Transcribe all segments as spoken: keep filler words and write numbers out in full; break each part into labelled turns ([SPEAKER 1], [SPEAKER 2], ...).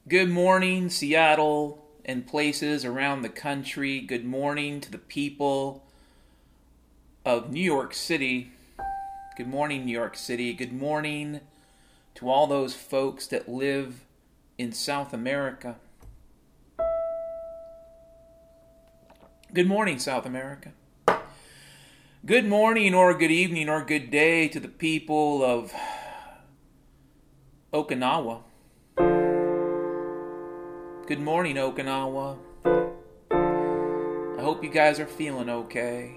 [SPEAKER 1] Good morning, Seattle and places around the country. Good morning to the people of New York City. Good morning, New York City. Good morning to all those folks that live in South America. Good morning, South America. Good morning or good evening or good day to the people of Okinawa. Good morning, Okinawa. I hope you guys are feeling okay.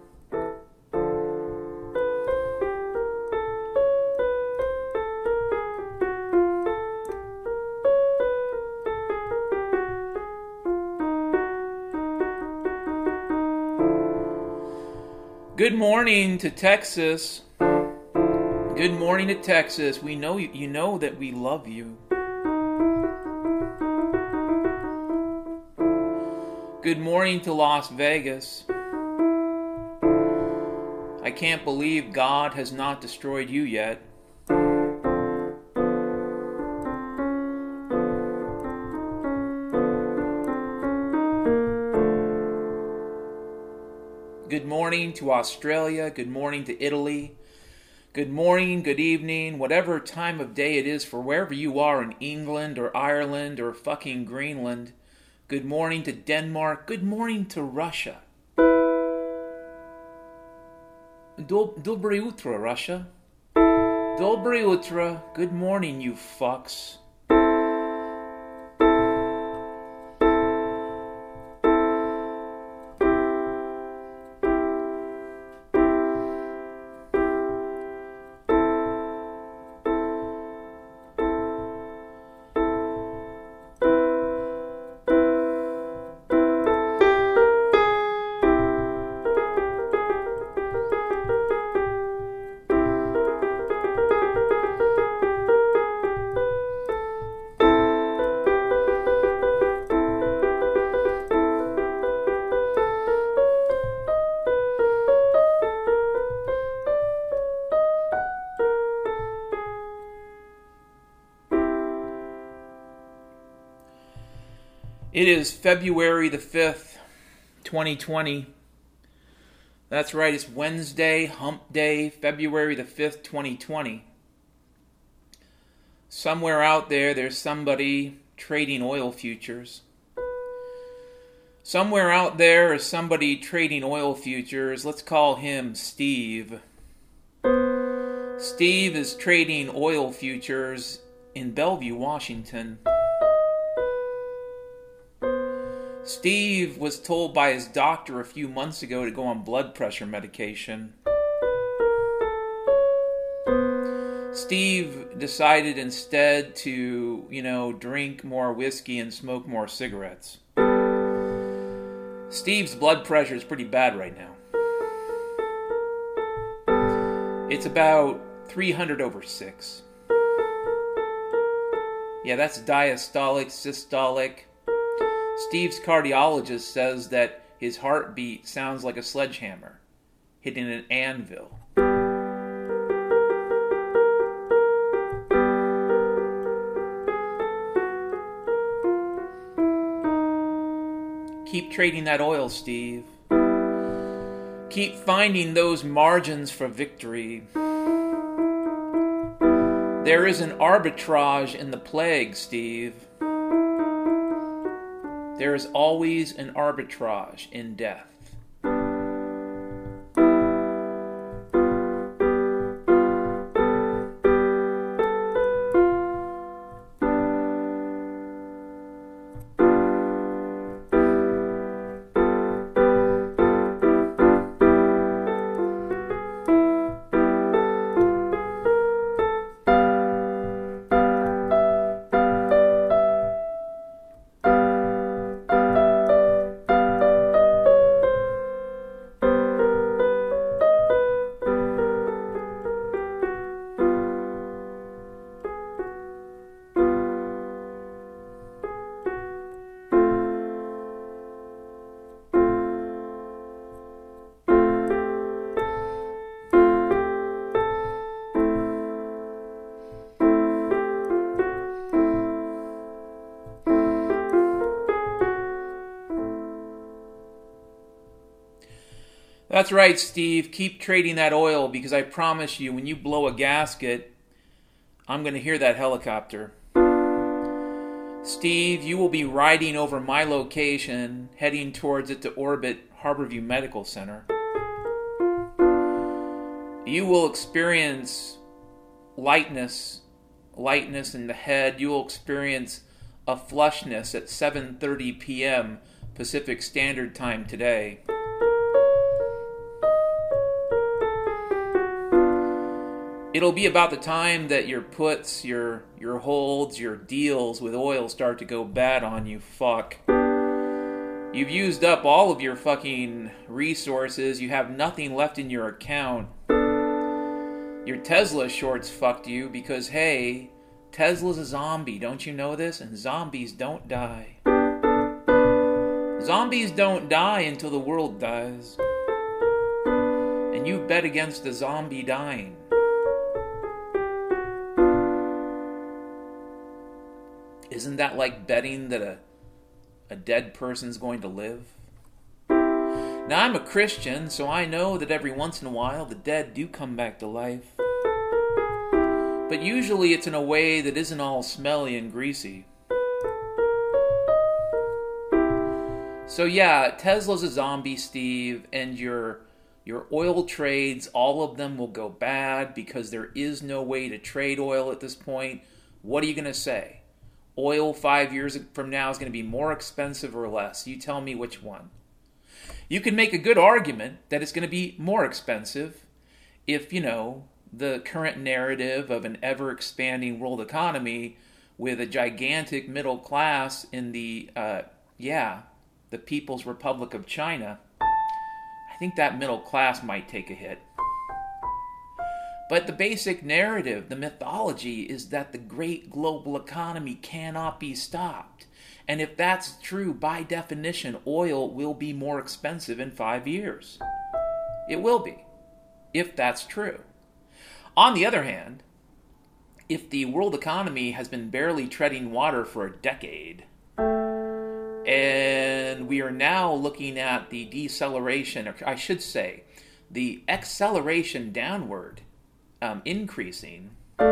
[SPEAKER 1] Good morning to Texas. Good morning to Texas. We know you, you know that we love you. Good morning to Las Vegas. I can't believe God has not destroyed you yet. Good morning to Australia. Good morning to Italy. Good morning, good evening, whatever time of day it is for wherever you are in England or Ireland or fucking Greenland. Good morning to Denmark. Good morning to Russia. Dobry utro, Russia. Dobry utro. Good morning, you fucks. It is February the fifth, twenty twenty. That's right, it's Wednesday, hump day, February the fifth, twenty twenty. Somewhere out there, there's somebody trading oil futures. Somewhere out there is somebody trading oil futures. Let's call him Steve. Steve is trading oil futures in Bellevue, Washington. Steve was told by his doctor a few months ago to go on blood pressure medication. Steve decided instead to, you know, drink more whiskey and smoke more cigarettes. Steve's blood pressure is pretty bad right now. It's about three hundred over six. Yeah, that's diastolic, systolic. Steve's cardiologist says that his heartbeat sounds like a sledgehammer hitting an anvil. Keep trading that oil, Steve. Keep finding those margins for victory. There is an arbitrage in the plague, Steve. There is always an arbitrage in death. That's right, Steve. Keep trading that oil because I promise you, when you blow a gasket, I'm going to hear that helicopter. Steve, you will be riding over my location, heading towards it to orbit Harborview Medical Center. You will experience lightness, lightness in the head. You will experience a flushness at seven thirty p.m. Pacific Standard Time today. It'll be about the time that your puts, your your holds, your deals with oil start to go bad on you, fuck. You've used up all of your fucking resources. You have nothing left in your account. Your Tesla shorts fucked you because, hey, Tesla's a zombie. Don't you know this? And zombies don't die. Zombies don't die until the world dies. And you bet against the zombie dying. Isn't that like betting that a, a dead person's going to live? Now, I'm a Christian, so I know that every once in a while the dead do come back to life. But usually it's in a way that isn't all smelly and greasy. So yeah, Tesla's a zombie, Steve, and your your oil trades, all of them will go bad because there is no way to trade oil at this point. What are you going to say? Oil five years from now is going to be more expensive or less? You tell me which one. You can make a good argument that it's going to be more expensive if, you know, the current narrative of an ever-expanding world economy with a gigantic middle class in the, uh, yeah, the People's Republic of China, I think that middle class might take a hit. But the basic narrative, the mythology, is that the great global economy cannot be stopped. And if that's true, by definition, oil will be more expensive in five years. It will be, if that's true. On the other hand, if the world economy has been barely treading water for a decade, and we are now looking at the deceleration, or I should say, the acceleration downward, um, increasing,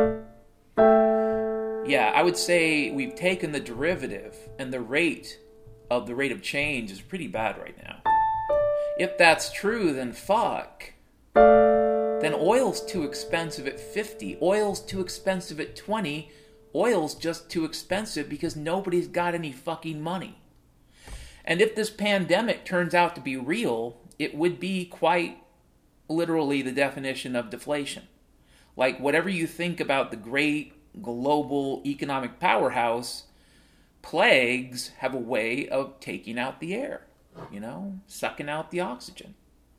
[SPEAKER 1] yeah, I would say we've taken the derivative, and the rate of the rate of change is pretty bad right now. If that's true, then fuck. Then oil's too expensive at fifty. Oil's too expensive at twenty. Oil's just too expensive because nobody's got any fucking money. And if this pandemic turns out to be real, it would be quite literally the definition of deflation. Like, whatever you think about the great global economic powerhouse, plagues have a way of taking out the air, you know, sucking out the oxygen.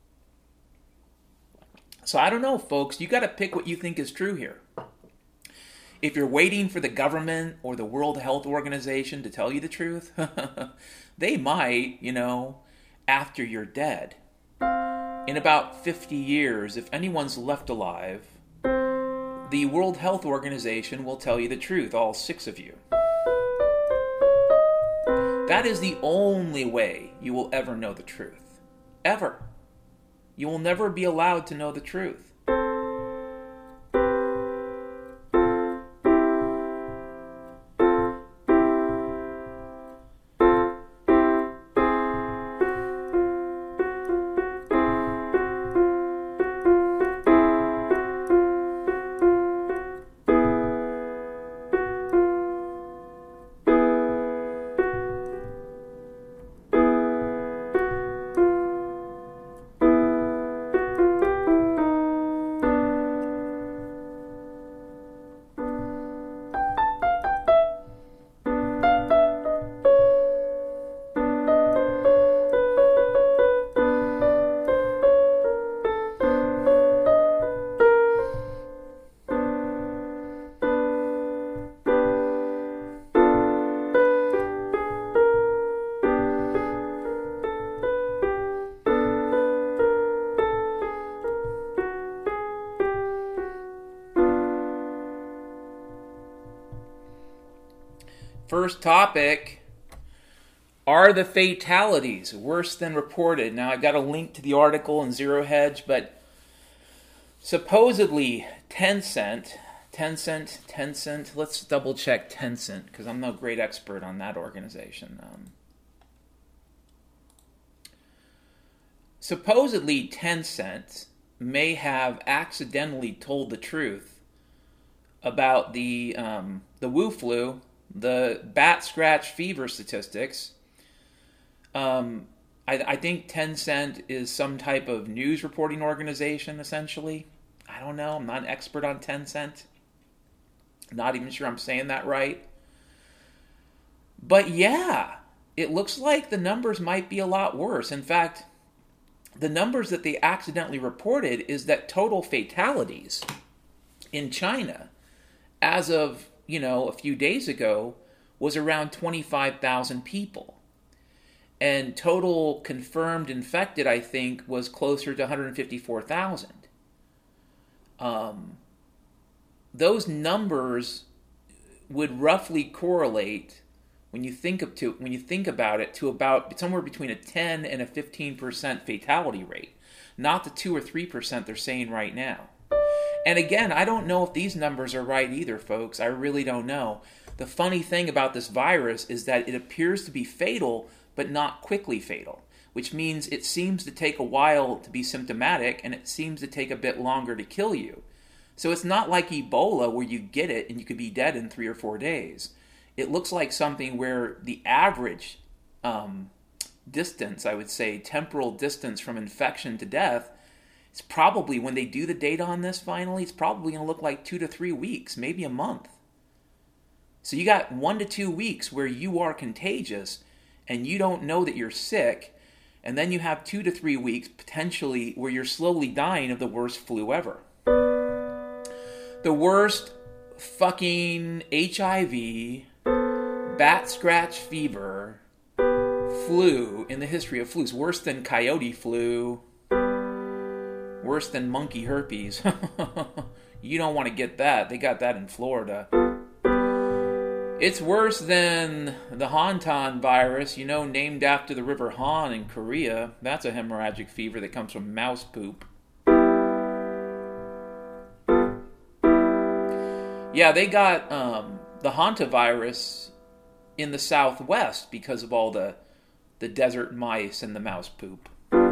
[SPEAKER 1] So I don't know, folks. You got to pick what you think is true here. If you're waiting for the government or the World Health Organization to tell you the truth, they might, you know, after you're dead. In about fifty years, if anyone's left alive, the World Health Organization will tell you the truth, all six of you. That is the only way you will ever know the truth. Ever. You will never be allowed to know the truth. First topic, Are the fatalities worse than reported? Now, I've got a link to the article in Zero Hedge, but supposedly Tencent, Tencent, Tencent, let's double check Tencent, because I'm no great expert on that organization. Um, supposedly Tencent may have accidentally told the truth about the um, the Wu flu, the bat scratch fever statistics. Um, I, I think Tencent is some type of news reporting organization, essentially. I don't know. I'm not an expert on Tencent. Not even sure I'm saying that right. But yeah, it looks like the numbers might be a lot worse. In fact, the numbers that they accidentally reported is that total fatalities in China, as of, you know, a few days ago, was around twenty-five thousand people. And total confirmed infected, I think, was closer to one hundred fifty-four thousand. Um, those numbers would roughly correlate, when you think of to when you think about it, to about somewhere between a ten and a fifteen percent fatality rate, not the two or three percent they're saying right now. And again, I don't know if these numbers are right either, folks. I really don't know. The funny thing about this virus is that it appears to be fatal, but not quickly fatal, which means it seems to take a while to be symptomatic, and it seems to take a bit longer to kill you. So it's not like Ebola, where you get it and you could be dead in three or four days. It looks like something where the average um, distance, I would say, temporal distance from infection to death, is probably, when they do the data on this finally, it's probably going to look like two to three weeks, maybe a month. So you got one to two weeks where you are contagious and you don't know that you're sick, and then you have two to three weeks potentially where you're slowly dying of the worst flu ever. The worst fucking H I V, bat scratch fever, flu in the history of flus. Worse than coyote flu. Worse than monkey herpes. You don't want to get that. They got that in Florida. It's worse than the Hantan virus, you know, named after the river Han in Korea. That's a hemorrhagic fever that comes from mouse poop. Yeah, they got um, the hantavirus in the Southwest because of all the, the desert mice and the mouse poop.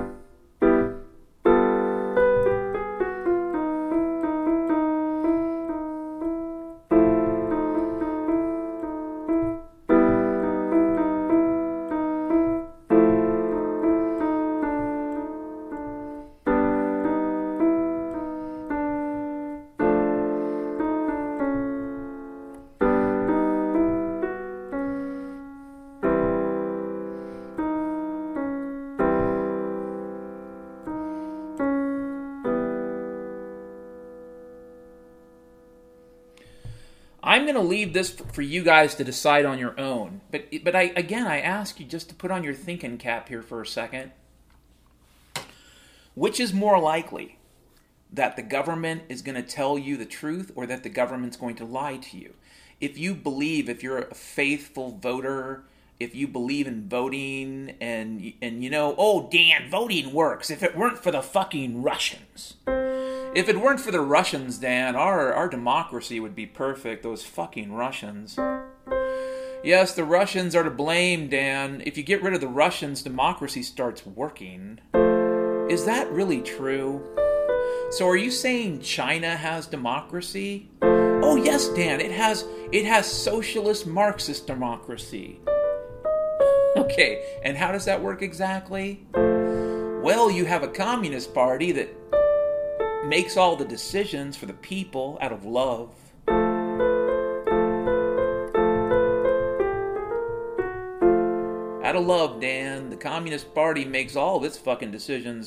[SPEAKER 1] I'm going to leave this for you guys to decide on your own. But but I again, I ask you just to put on your thinking cap here for a second. Which is more likely? That the government is going to tell you the truth, or that the government's going to lie to you? If you believe, if you're a faithful voter, if you believe in voting, and and you know, oh, Dan, voting works. If it weren't for the fucking Russians. If it weren't for the Russians, Dan, our, our democracy would be perfect. Those fucking Russians. Yes, the Russians are to blame, Dan. If you get rid of the Russians, democracy starts working. Is that really true? So are you saying China has democracy? Oh yes, Dan, it has it has socialist Marxist democracy. Okay, and how does that work exactly? Well, you have a communist party that makes all the decisions for the people out of love. Out of love, Dan. The Communist Party makes all of its fucking decisions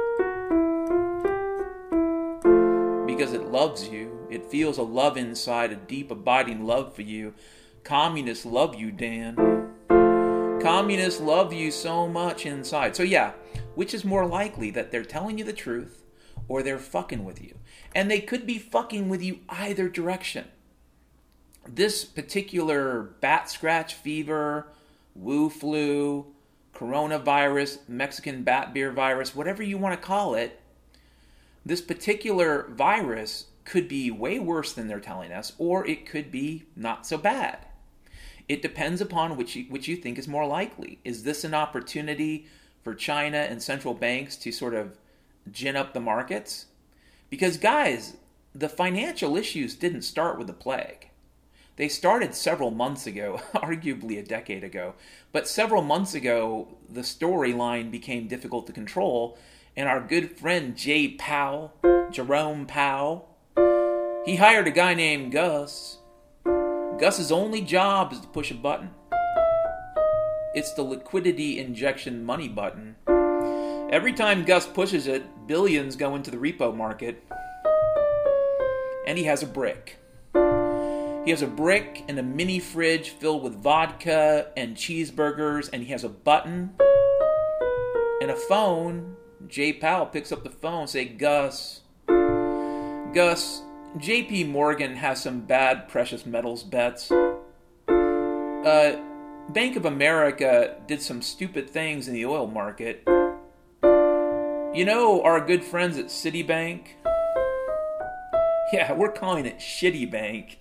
[SPEAKER 1] because it loves you. It feels a love inside, a deep, abiding love for you. Communists love you, Dan. Communists love you so much inside. So yeah, which is more likely, that they're telling you the truth, or they're fucking with you? And they could be fucking with you either direction. This particular bat scratch fever, Wu flu, coronavirus, Mexican bat beer virus, whatever you want to call it, this particular virus could be way worse than they're telling us, or it could be not so bad. It depends upon which you, which you think is more likely. Is this an opportunity for China and central banks to sort of gin up the markets? Because, guys, the financial issues didn't start with the plague. They started several months ago, arguably a decade ago. But several months ago, the storyline became difficult to control, and our good friend Jay Powell, Jerome Powell, he hired a guy named Gus. Gus's only job is to push a button. It's the liquidity injection money button. Every time Gus pushes it, billions go into the repo market. And he has a brick. He has a brick and a mini fridge filled with vodka and cheeseburgers, and he has a button and a phone. Jay Powell picks up the phone and says, Gus, Gus, J P Morgan has some bad precious metals bets. Uh, Bank of America did some stupid things in the oil market. You know our good friends at Citibank? Yeah, we're calling it Shitty Bank.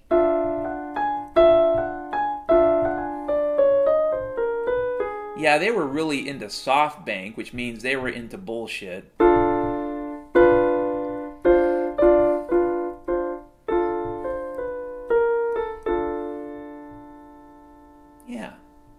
[SPEAKER 1] Yeah, they were really into SoftBank, which means they were into bullshit. Yeah.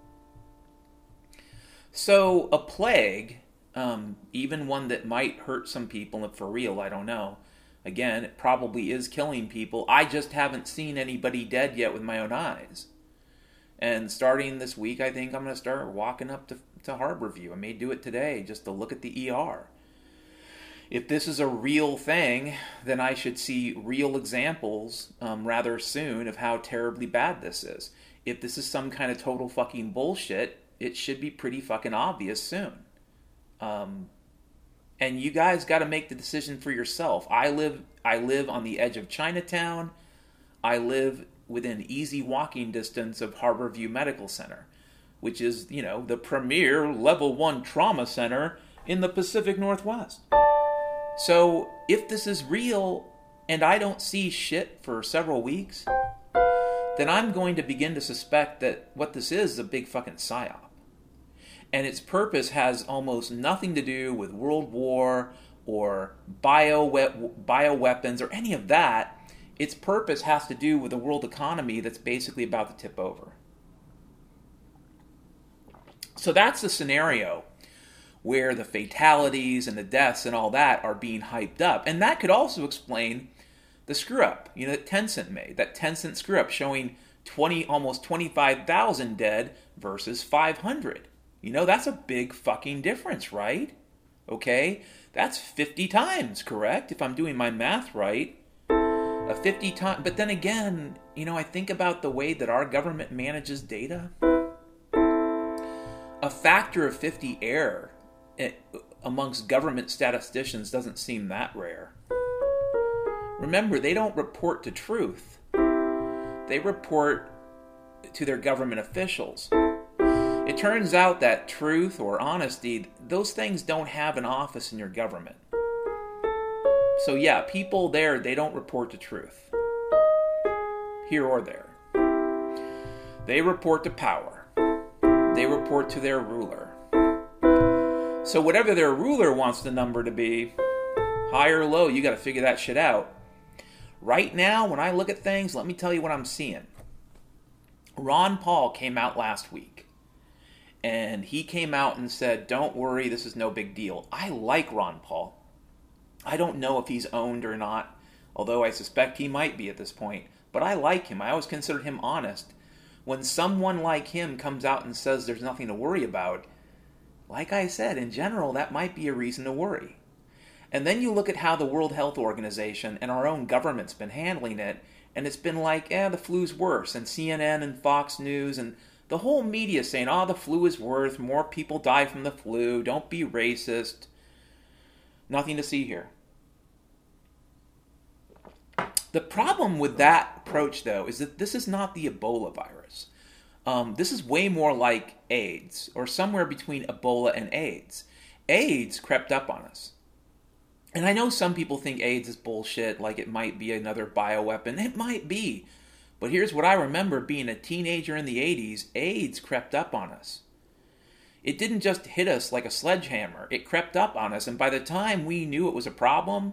[SPEAKER 1] So a plague, um, even one that might hurt some people, for real, I don't know. Again, it probably is killing people. I just haven't seen anybody dead yet with my own eyes. And starting this week, I think I'm going to start walking up to, to Harborview. I may do it today just to look at the E R. If this is a real thing, then I should see real examples um, rather soon of how terribly bad this is. If this is some kind of total fucking bullshit, it should be pretty fucking obvious soon. Um, and you guys got to make the decision for yourself. I live, I live on the edge of Chinatown. I live within easy walking distance of Harborview Medical Center, which is, you know, the premier level one trauma center in the Pacific Northwest. So if this is real and I don't see shit for several weeks, then I'm going to begin to suspect that what this is is a big fucking psyop. And its purpose has almost nothing to do with World War or bio bioweapons or any of that. Its purpose has to do with a world economy that's basically about to tip over. So that's the scenario where the fatalities and the deaths and all that are being hyped up. And that could also explain the screw-up, you know, that Tencent made. That Tencent screw-up showing twenty, almost twenty-five thousand dead versus five hundred. You know, that's a big fucking difference, right? Okay? That's fifty times, correct? If I'm doing my math right. A fifty times, but then again, you know, I think about the way that our government manages data. A factor of fifty error amongst government statisticians doesn't seem that rare. Remember, they don't report to truth. They report to their government officials. It turns out that truth or honesty, those things don't have an office in your government. So yeah, people there, they don't report to truth. Here or there. They report to power. They report to their ruler. So whatever their ruler wants the number to be, high or low, you got to figure that shit out. Right now, when I look at things, let me tell you what I'm seeing. Ron Paul came out last week. And he came out and said, don't worry, this is no big deal. I like Ron Paul. I don't know if he's owned or not, although I suspect he might be at this point. But I like him. I always considered him honest. When someone like him comes out and says there's nothing to worry about, like I said, in general, that might be a reason to worry. And then you look at how the World Health Organization and our own government's been handling it, and it's been like, eh, the flu's worse. And C N N and Fox News and the whole media saying, oh, the flu is worse, more people die from the flu, don't be racist. Nothing to see here. The problem with that approach, though, is that this is not the Ebola virus. Um, this is way more like AIDS, or somewhere between Ebola and AIDS. AIDS crept up on us. And I know some people think AIDS is bullshit, like it might be another bioweapon. It might be. But here's what I remember being a teenager in the eighties. AIDS crept up on us. It didn't just hit us like a sledgehammer. It crept up on us. And by the time we knew it was a problem,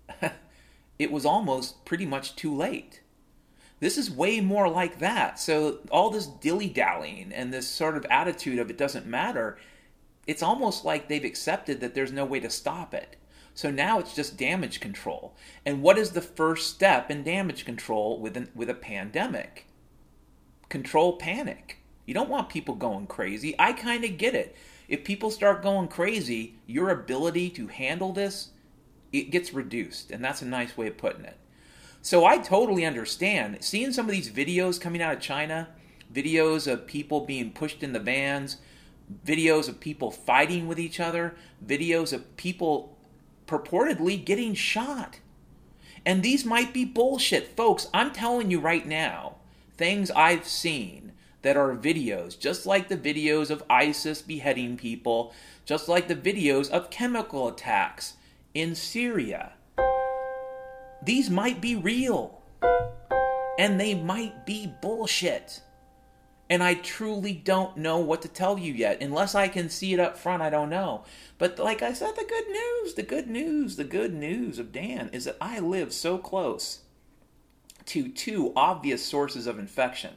[SPEAKER 1] it was almost pretty much too late. This is way more like that. So all this dilly-dallying and this sort of attitude of it doesn't matter, it's almost like they've accepted that there's no way to stop it. So now it's just damage control. And what is the first step in damage control with, an, with a pandemic? Control panic. You don't want people going crazy. I kind of get it. If people start going crazy, your ability to handle this, it gets reduced. And that's a nice way of putting it. So I totally understand. Seeing some of these videos coming out of China, videos of people being pushed in the vans, videos of people fighting with each other, videos of people purportedly getting shot. And these might be bullshit. Folks, I'm telling you right now, things I've seen that are videos, just like the videos of ISIS beheading people, just like the videos of chemical attacks in Syria. These might be real. And they might be bullshit. And I truly don't know what to tell you yet. Unless I can see it up front, I don't know. But like I said, the good news, the good news, the good news of Dan is that I live so close to two obvious sources of infection.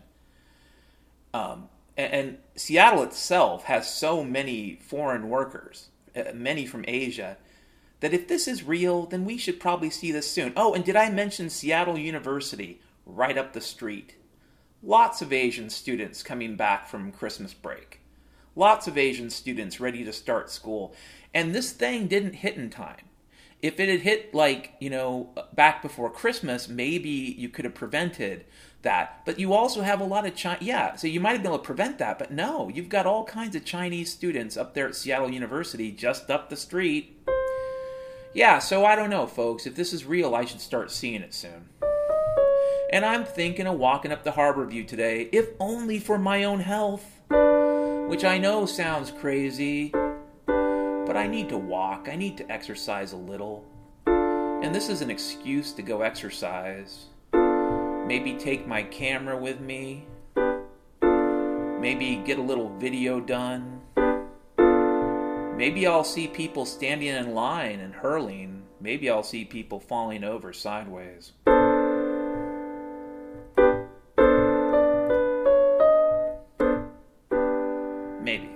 [SPEAKER 1] Um, and, and Seattle itself has so many foreign workers, uh, many from Asia, that if this is real, then we should probably see this soon. Oh, and did I mention Seattle University right up the street? Lots of Asian students coming back from Christmas break. Lots of Asian students ready to start school. And this thing didn't hit in time. If it had hit, like, you know, back before Christmas, maybe you could have prevented that. But you also have a lot of China. Yeah, so you might have been able to prevent that. But no, you've got all kinds of Chinese students up there at Seattle University, just up the street. Yeah, so I don't know, folks. If this is real, I should start seeing it soon. And I'm thinking of walking up to Harborview today, if only for my own health. Which I know sounds crazy, but I need to walk. I need to exercise a little. And this is an excuse to go exercise. Maybe take my camera with me. Maybe get a little video done. Maybe I'll see people standing in line and hurling. Maybe I'll see people falling over sideways. Maybe.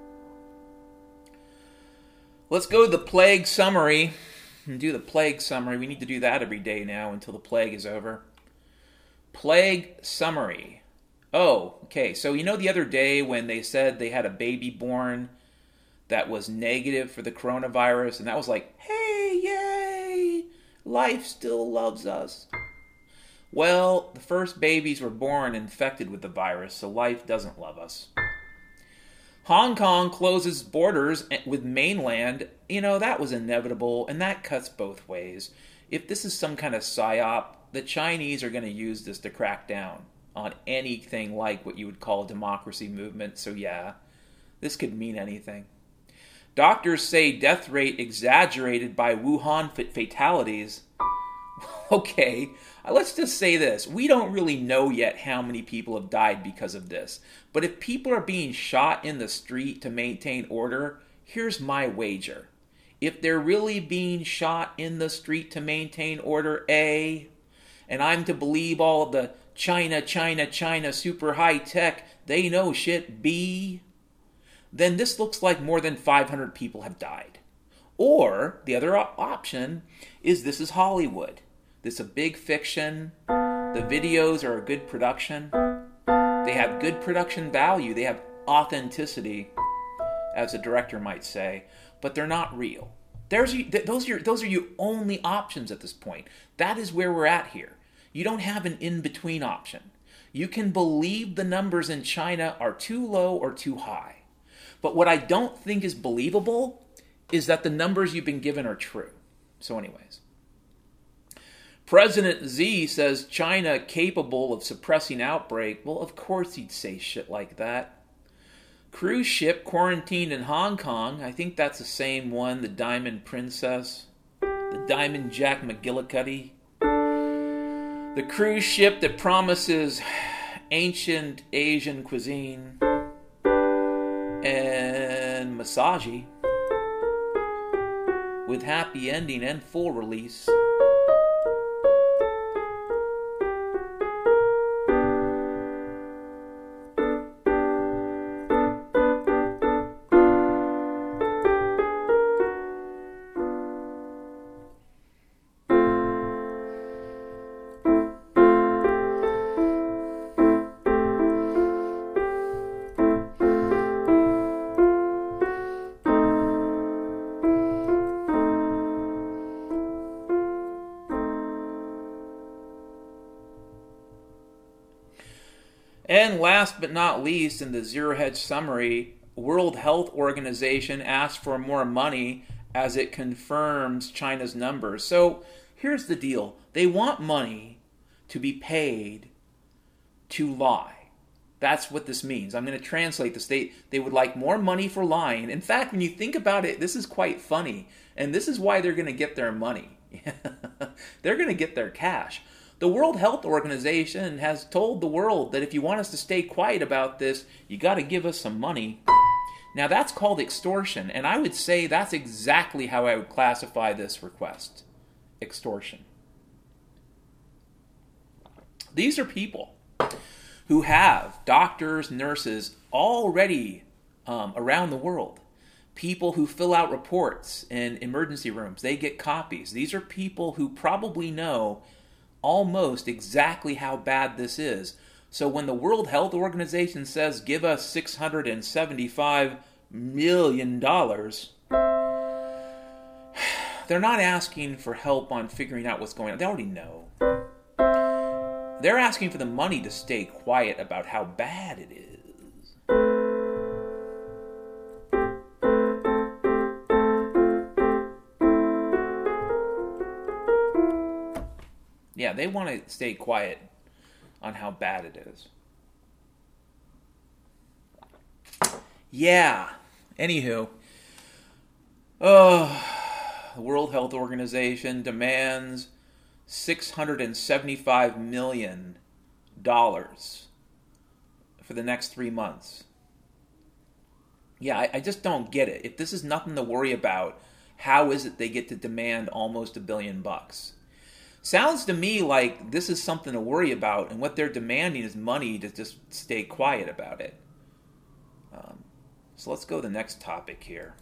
[SPEAKER 1] Let's go to the plague summary and do the plague summary. We need to do that every day now until the plague is over. Plague summary. Oh, okay. So you know the other day when they said they had a baby born that was negative for the coronavirus, and that was like, hey, yay, life still loves us. Well, the first babies were born infected with the virus, so life doesn't love us. Hong Kong closes borders with mainland. You know, that was inevitable, and that cuts both ways. If this is some kind of psyop, the Chinese are going to use this to crack down on anything like what you would call a democracy movement. So yeah, this could mean anything. Doctors say death rate exaggerated by Wuhan fatalities. Okay, let's just say this. We don't really know yet how many people have died because of this. But if people are being shot in the street to maintain order, here's my wager. If they're really being shot in the street to maintain order, A, and I'm to believe all of the China, China, China, super high tech, they know shit, B, then this looks like more than five hundred people have died. Or, the other option is this is Hollywood. This is a big fiction. The videos are a good production. They have good production value. They have authenticity, as a director might say, but they're not real. There's, those, are your, those are your only options at this point. That is where we're at here. You don't have an in-between option. You can believe the numbers in China are too low or too high. But what I don't think is believable is that the numbers you've been given are true. So anyways. President Xi says China capable of suppressing outbreak. Well, of course he'd say shit like that. Cruise ship quarantined in Hong Kong. I think that's the same one, the Diamond Princess. The Diamond Jack McGillicuddy. The cruise ship that promises ancient Asian cuisine and massage with happy ending and full release. And last but not least, in the Zero Hedge summary, World Health Organization asked for more money as it confirms China's numbers. So here's the deal. They want money to be paid to lie. That's what this means. I'm going to translate this. They, they would like more money for lying. In fact, when you think about it, this is quite funny. And this is why they're going to get their money. They're going to get their cash. The World Health Organization has told the world that if you want us to stay quiet about this, you got to give us some money. Now that's called extortion, and I would say that's exactly how I would classify this request. Extortion. These are people who have doctors, nurses already um, around the world. People who fill out reports in emergency rooms. They get copies. These are people who probably know almost exactly how bad this is. So when the World Health Organization says, give us six hundred seventy-five million dollars, they're not asking for help on figuring out what's going on. They already know. They're asking for the money to stay quiet about how bad it is. Yeah, they want to stay quiet on how bad it is. Yeah. Anywho. Oh, the World Health Organization demands six hundred seventy-five million dollars for the next three months. Yeah, I, I just don't get it. If this is nothing to worry about, how is it they get to demand almost a billion bucks? Sounds to me like this is something to worry about, and what they're demanding is money to just stay quiet about it. Um, so let's go to the next topic here.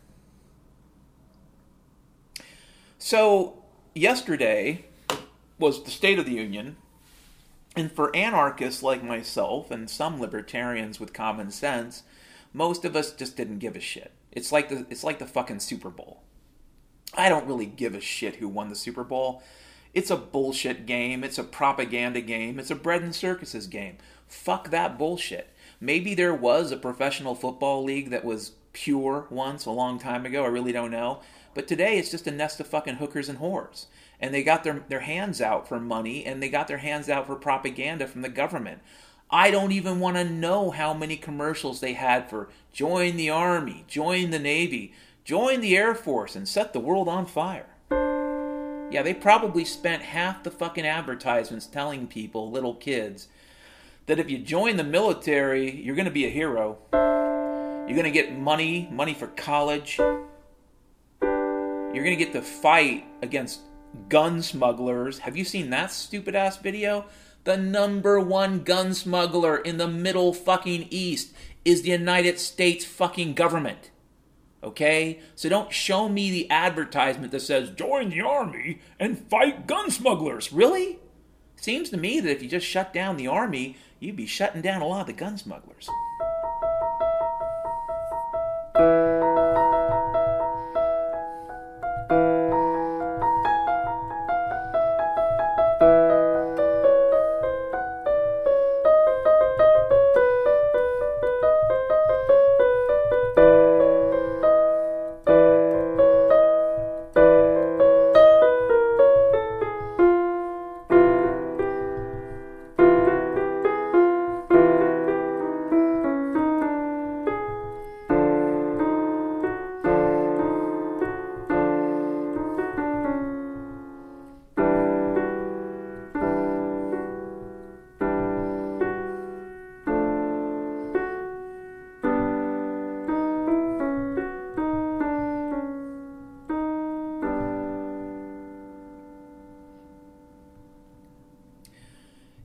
[SPEAKER 1] So, yesterday was the State of the Union, and for anarchists like myself and some libertarians with common sense, most of us just didn't give a shit. It's like the it's like the fucking Super Bowl. I don't really give a shit who won the Super Bowl. It's a bullshit game. It's a propaganda game. It's a bread and circuses game. Fuck that bullshit. Maybe there was a professional football league that was pure once, a long time ago. I really don't know. But today it's just a nest of fucking hookers and whores. And they got their, their hands out for money, and they got their hands out for propaganda from the government. I don't even want to know how many commercials they had for join the Army, join the Navy, join the Air Force, and set the world on fire. Yeah, they probably spent half the fucking advertisements telling people, little kids, that if you join the military, you're going to be a hero. You're going to get money, money for college. You're going to get to fight against gun smugglers. Have you seen that stupid-ass video? The number one gun smuggler in the Middle fucking East is the United States fucking government. Okay? So don't show me the advertisement that says, join the Army and fight gun smugglers. Really? Seems to me that if you just shut down the Army, you'd be shutting down a lot of the gun smugglers.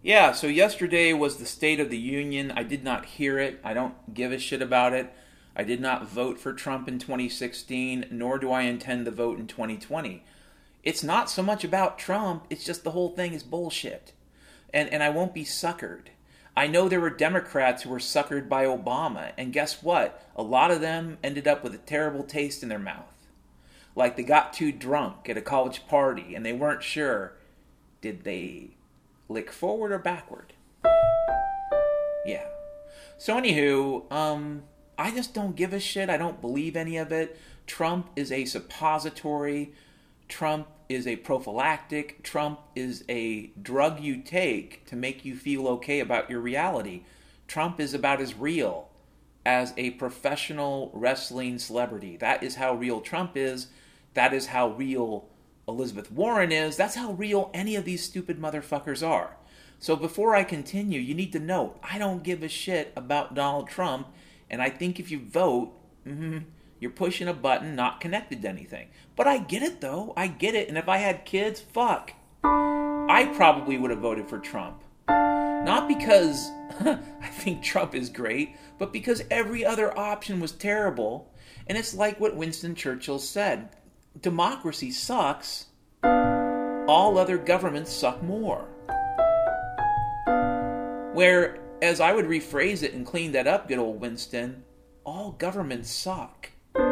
[SPEAKER 1] Yeah, so yesterday was the State of the Union. I did not hear it. I don't give a shit about it. I did not vote for Trump in twenty sixteen, nor do I intend to vote in twenty twenty. It's not so much about Trump, it's just the whole thing is bullshit. And and I won't be suckered. I know there were Democrats who were suckered by Obama, and guess what? A lot of them ended up with a terrible taste in their mouth. Like they got too drunk at a college party and they weren't sure, did they lick forward or backward? Yeah. So anywho, um, I just don't give a shit. I don't believe any of it. Trump is a suppository. Trump is a prophylactic. Trump is a drug you take to make you feel okay about your reality. Trump is about as real as a professional wrestling celebrity. That is how real Trump is. That is how real Elizabeth Warren is. That's how real any of these stupid motherfuckers are. So before I continue, you need to note, I don't give a shit about Donald Trump, and I think if you vote, mm-hmm, you're pushing a button not connected to anything. But I get it, though. I get it. And if I had kids, fuck. I probably would have voted for Trump. Not because I think Trump is great, but because every other option was terrible. And it's like what Winston Churchill said. Democracy sucks. All other governments suck more. Whereas I would rephrase it and clean that up, good old Winston, all governments suck.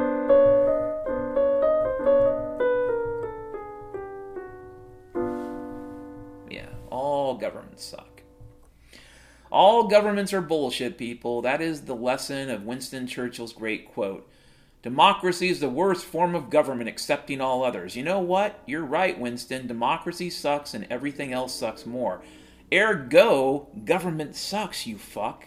[SPEAKER 1] Yeah, all governments suck. All governments are bullshit, people. That is the lesson of Winston Churchill's great quote. Democracy is the worst form of government, accepting all others. You know what? You're right, Winston. Democracy sucks and everything else sucks more. Ergo, government sucks, you fuck.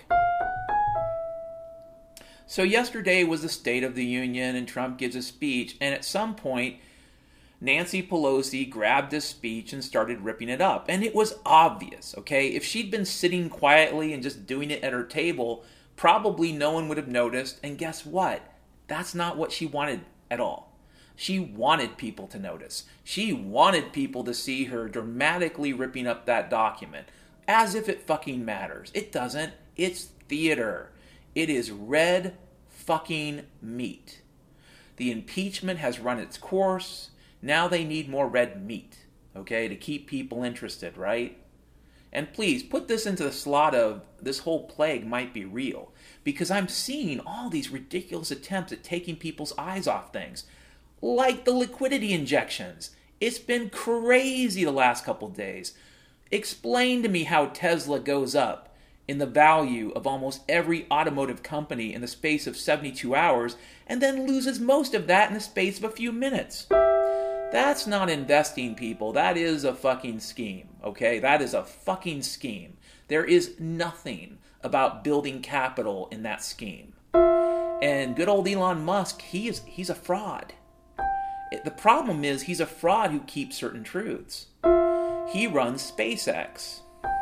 [SPEAKER 1] So yesterday was the State of the Union, and Trump gives a speech, and at some point, Nancy Pelosi grabbed his speech and started ripping it up. And it was obvious, okay? If she'd been sitting quietly and just doing it at her table, probably no one would have noticed. And guess what? That's not what she wanted at all. She wanted people to notice. She wanted people to see her dramatically ripping up that document. As if it fucking matters. It doesn't. It's theater. It is red fucking meat. The impeachment has run its course. Now they need more red meat, okay, to keep people interested, right? And please, put this into the slot of this whole plague might be real. Because I'm seeing all these ridiculous attempts at taking people's eyes off things. Like the liquidity injections. It's been crazy the last couple days. Explain to me how Tesla goes up in the value of almost every automotive company in the space of seventy-two hours and then loses most of that in the space of a few minutes. That's not investing, people. That is a fucking scheme, okay? That is a fucking scheme. There is nothing about building capital in that scheme. And good old Elon Musk, he is he's a fraud. The problem is he's a fraud who keeps certain truths. He runs SpaceX.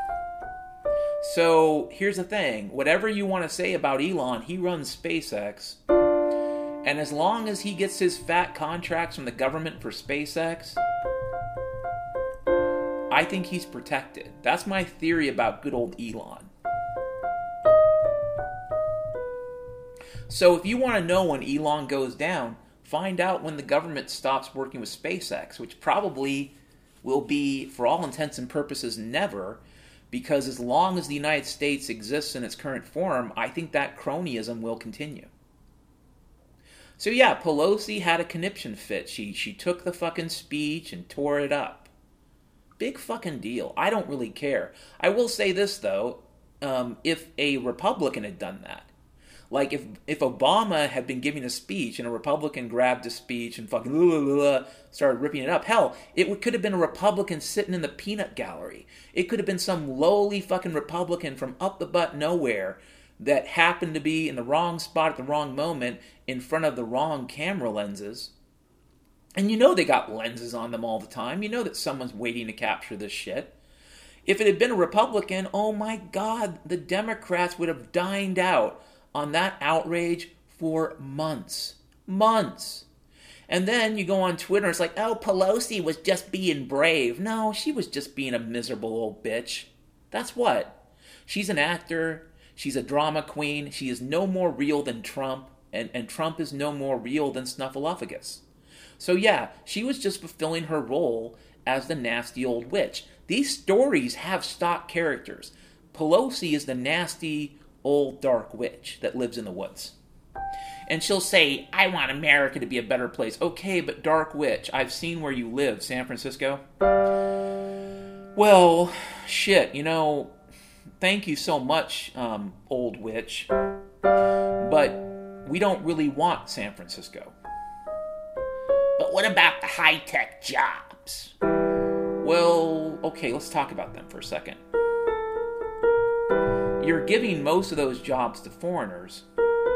[SPEAKER 1] So here's the thing. Whatever you want to say about Elon, he runs SpaceX. And as long as he gets his fat contracts from the government for SpaceX, I think he's protected. That's my theory about good old Elon. So if you want to know when Elon goes down, find out when the government stops working with SpaceX, which probably will be, for all intents and purposes, never, because as long as the United States exists in its current form, I think that cronyism will continue. So yeah, Pelosi had a conniption fit. She she took the fucking speech and tore it up. Big fucking deal. I don't really care. I will say this, though. Um, if a Republican had done that, like if if Obama had been giving a speech and a Republican grabbed a speech and fucking blah, blah, blah, started ripping it up, hell, it would, could have been a Republican sitting in the peanut gallery. It could have been some lowly fucking Republican from up the butt nowhere that happened to be in the wrong spot at the wrong moment in front of the wrong camera lenses. And you know they got lenses on them all the time. You know that someone's waiting to capture this shit. If it had been a Republican, oh my God, the Democrats would have dined out on that outrage for months. Months. And then you go on Twitter and it's like, oh, Pelosi was just being brave. No, she was just being a miserable old bitch. That's what? She's an actor. She's a drama queen. She is no more real than Trump, and, and Trump is no more real than Snuffleupagus. So yeah, she was just fulfilling her role as the nasty old witch. These stories have stock characters. Pelosi is the nasty old dark witch that lives in the woods. And she'll say, I want America to be a better place. Okay, but dark witch, I've seen where you live, San Francisco. Well, shit, you know, thank you so much, um, old witch. But we don't really want San Francisco. But what about the high-tech jobs? Well, okay, let's talk about them for a second. You're giving most of those jobs to foreigners,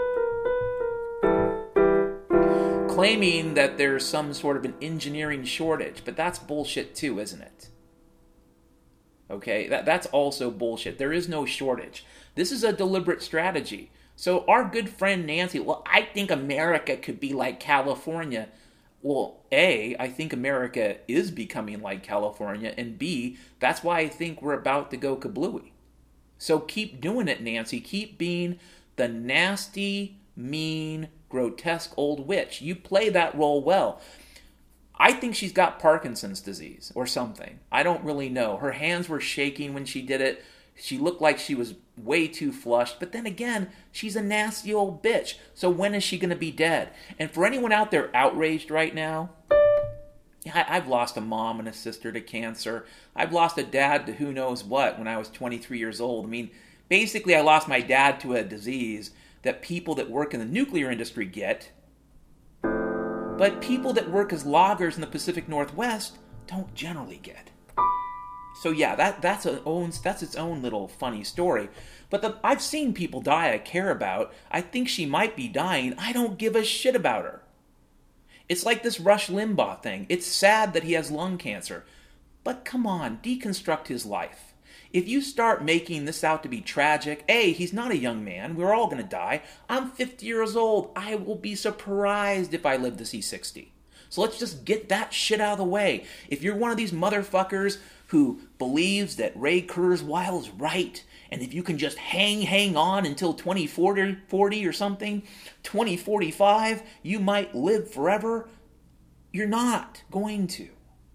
[SPEAKER 1] claiming that there's some sort of an engineering shortage, but that's bullshit too, isn't it? Okay, that, that's also bullshit. There is no shortage. This is a deliberate strategy. So our good friend Nancy, well, I think America could be like California. Well, A, I think America is becoming like California, and B, that's why I think we're about to go kablooey. So keep doing it, Nancy. Keep being the nasty, mean, grotesque old witch. You play that role well. I think she's got Parkinson's disease or something. I don't really know. Her hands were shaking when she did it. She looked like she was way too flushed. But then again, she's a nasty old bitch. So when is she going to be dead? And for anyone out there outraged right now, I've lost a mom and a sister to cancer. I've lost a dad to who knows what when I was twenty-three years old. I mean, basically I lost my dad to a disease that people that work in the nuclear industry get, but people that work as loggers in the Pacific Northwest don't generally get. So yeah, that that's a own that's its own little funny story. But the, I've seen people die I care about. I think she might be dying. I don't give a shit about her. It's like this Rush Limbaugh thing. It's sad that he has lung cancer. But come on, deconstruct his life. If you start making this out to be tragic, A, he's not a young man. We're all going to die. I'm fifty years old. I will be surprised if I live to see sixty. So let's just get that shit out of the way. If you're one of these motherfuckers who believes that Ray Kurzweil is right, and if you can just hang, hang on until twenty forty or something, twenty forty-five, you might live forever, you're not going to.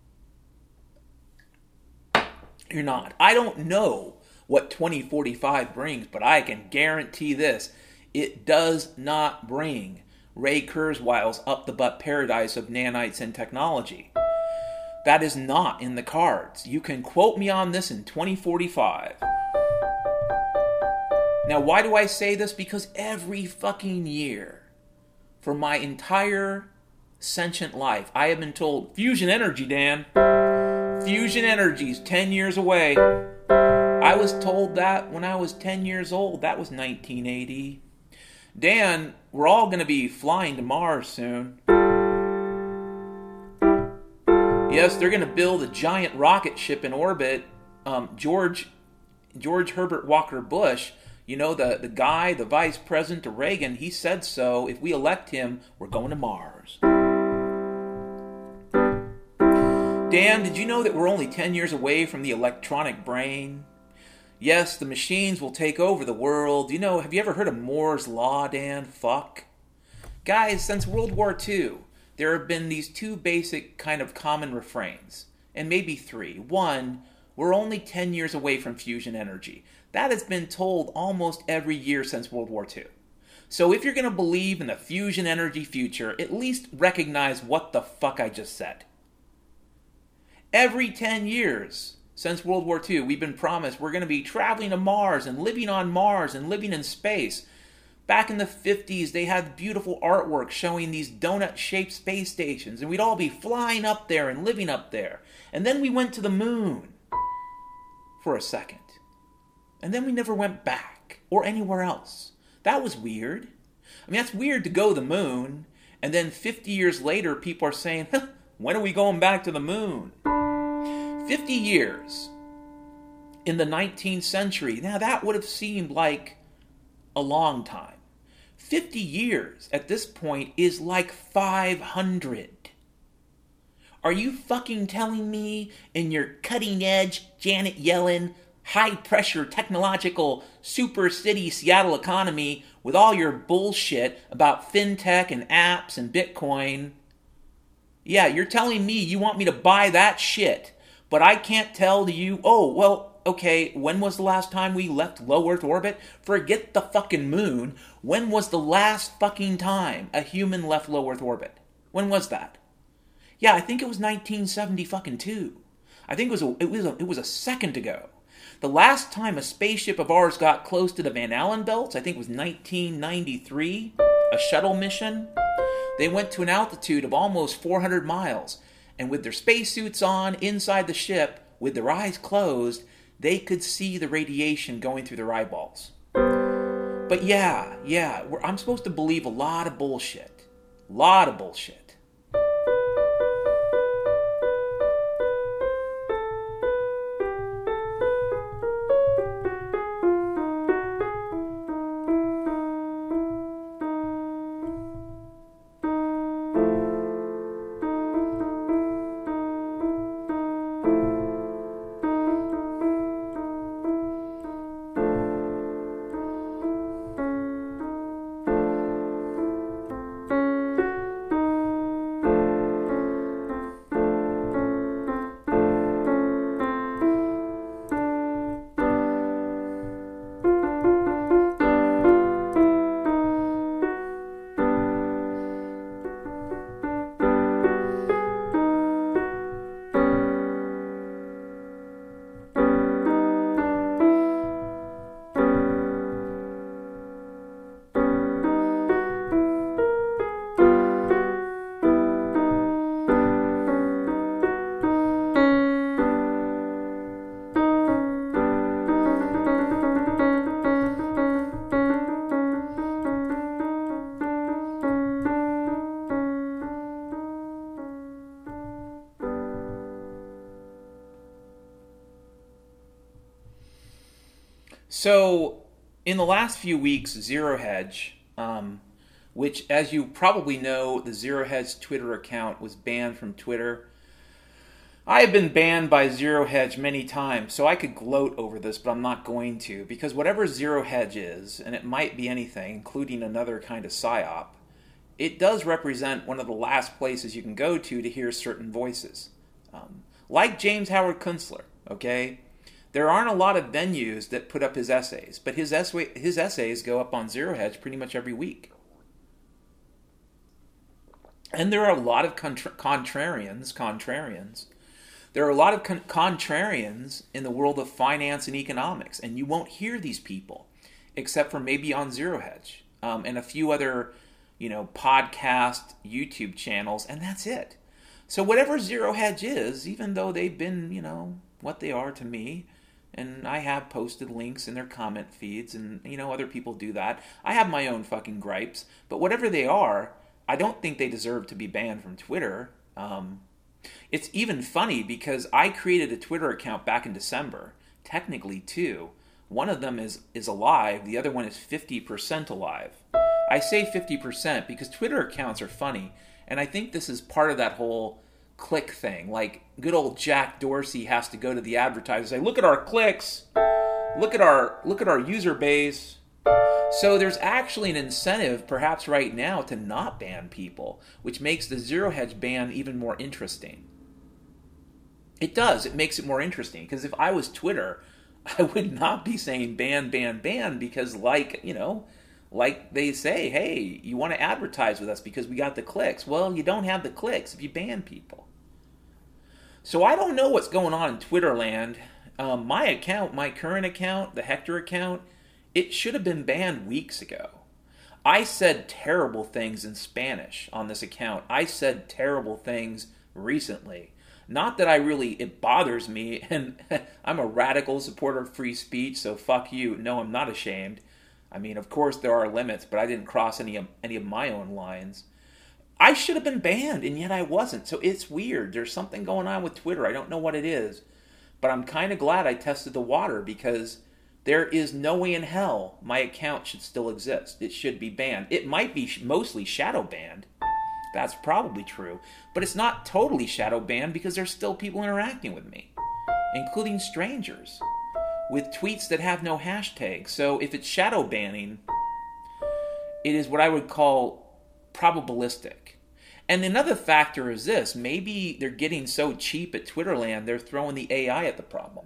[SPEAKER 1] You're not. I don't know what twenty forty-five brings, but I can guarantee this. It does not bring Ray Kurzweil's up-the-butt paradise of nanites and technology. That is not in the cards. You can quote me on this in twenty forty-five. Now, why do I say this? Because every fucking year, for my entire sentient life, I have been told, fusion energy, Dan. Fusion energy's ten years away. I was told that when I was ten years old. That was nineteen eighty. Dan, we're all going to be flying to Mars soon. Yes, they're going to build a giant rocket ship in orbit. Um, George George Herbert Walker Bush, you know, the, the guy, the vice president of Reagan, he said so. If we elect him, we're going to Mars. Dan, did you know that we're only ten years away from the electronic brain? Yes, the machines will take over the world. You know, have you ever heard of Moore's Law, Dan? Fuck. Guys, since World War Two, there have been these two basic kind of common refrains, and maybe three. One, we're only ten years away from fusion energy. That has been told almost every year since World War Two. So if you're going to believe in the fusion energy future, at least recognize what the fuck I just said. Every ten years since World War Two, we've been promised we're going to be traveling to Mars and living on Mars and living in space. Back in the fifties, they had beautiful artwork showing these donut-shaped space stations, and we'd all be flying up there and living up there. And then we went to the moon for a second. And then we never went back or anywhere else. That was weird. I mean, that's weird to go to the moon, and then fifty years later, people are saying, huh, when are we going back to the moon? fifty years in the nineteenth century. Now, that would have seemed like a long time. fifty years at this point is like five hundred. Are you fucking telling me in your cutting edge Janet Yellen high-pressure, technological, super city Seattle economy with all your bullshit about fintech and apps and Bitcoin. Yeah, you're telling me you want me to buy that shit, but I can't tell you, oh, well, okay, when was the last time we left low Earth orbit? Forget the fucking moon. When was the last fucking time a human left low Earth orbit? When was that? Yeah, I think it was nineteen seventy fucking two. I think it was a, it was a, it was a second ago. The last time a spaceship of ours got close to the Van Allen belts, I think it was nineteen ninety-three, a shuttle mission. They went to an altitude of almost four hundred miles, and with their spacesuits on, inside the ship, with their eyes closed, they could see the radiation going through their eyeballs. But yeah, yeah, we're, I'm supposed to believe a lot of bullshit. A lot of bullshit. So, in the last few weeks, Zero Hedge, um, which, as you probably know, the Zero Hedge Twitter account was banned from Twitter. I have been banned by Zero Hedge many times, so I could gloat over this, but I'm not going to, because whatever Zero Hedge is, and it might be anything, including another kind of psyop, it does represent one of the last places you can go to to hear certain voices. Um, like James Howard Kunstler, okay? There aren't a lot of venues that put up his essays, but his, essay, his essays go up on Zero Hedge pretty much every week. And there are a lot of contra- contrarians, contrarians. There are a lot of con- contrarians in the world of finance and economics, and you won't hear these people, except for maybe on Zero Hedge, um, and a few other, you know, podcast, YouTube channels, and that's it. So whatever Zero Hedge is, even though they've been, you know, what they are to me, and I have posted links in their comment feeds, and, you know, other people do that. I have my own fucking gripes, but whatever they are, I don't think they deserve to be banned from Twitter. Um, it's even funny because I created a Twitter account back in December, technically two. One of them is, is alive, the other one is fifty percent alive. I say fifty percent because Twitter accounts are funny, and I think this is part of that whole click thing. Like, good old Jack Dorsey has to go to the advertiser and say, look at our clicks, look at our look at our user base. So there's actually an incentive, perhaps right now, to not ban people, which makes the Zero Hedge ban even more interesting. It does. It makes it more interesting, because if I was Twitter, I would not be saying ban, ban, ban, because like, you know, like they say, hey, you want to advertise with us because we got the clicks. Well, you don't have the clicks if you ban people. So I don't know what's going on in Twitter land. Um, my account, my current account, the Hector account, it should have been banned weeks ago. I said terrible things in Spanish on this account. I said terrible things recently. Not that I really, it bothers me, and I'm a radical supporter of free speech, so fuck you. No, I'm not ashamed. I mean, of course there are limits, but I didn't cross any of, any of my own lines. I should have been banned, and yet I wasn't. So it's weird. There's something going on with Twitter. I don't know what it is. But I'm kind of glad I tested the water, because there is no way in hell my account should still exist. It should be banned. It might be mostly shadow banned. That's probably true. But it's not totally shadow banned because there's still people interacting with me, including strangers. with tweets that have no hashtag. So if it's shadow banning, it is what I would call probabilistic. And another factor is this. Maybe they're getting so cheap at Twitterland, they're throwing the A I at the problem.